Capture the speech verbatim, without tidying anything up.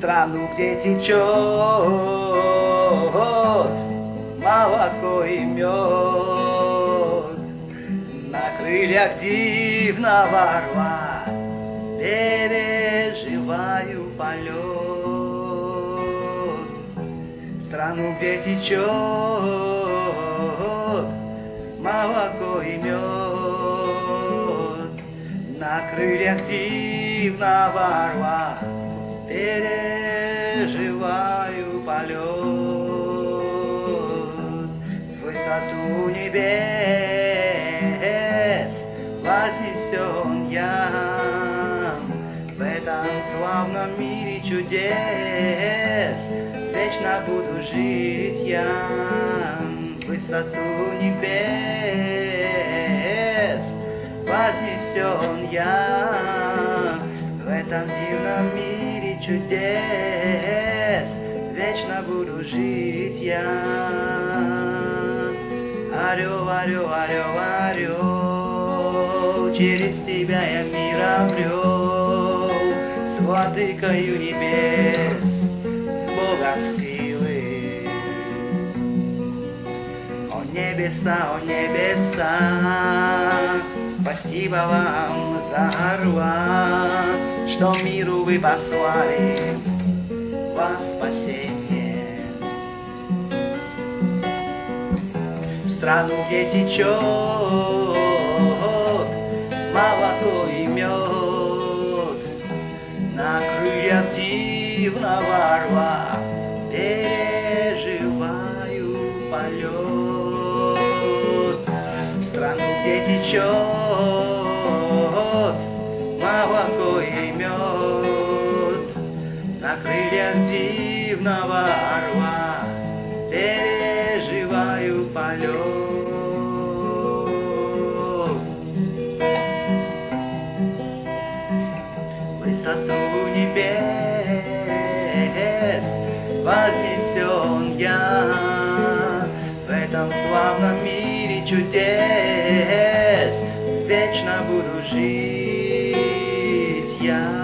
страну, где течет молоко и мед, на крыльях дивного орла переживаю полет. Страну, где течет молоко и мед, на крыльях дивного орла переживаю полет. В высоту небес вознесен я, в этом славном мире чудес вечно буду жить я. В высоту небес вознесен я, в этом дивном мире чудес вечно буду жить я. Орел, орел, орел, орел, через тебя я мир обрел, с владыкою небес, с Богом силы. О небеса, о небеса, спасибо вам за орла, что миру вы послали во спасение. В страну, где течет молоко и мед, на крыльях дивного орла переживаю полет. В страну, где течет молоко и мед, на крыльях дивного орла переживаю полет. В высоту небес вознесен я, в этом славном мире чудес вечно буду жить я.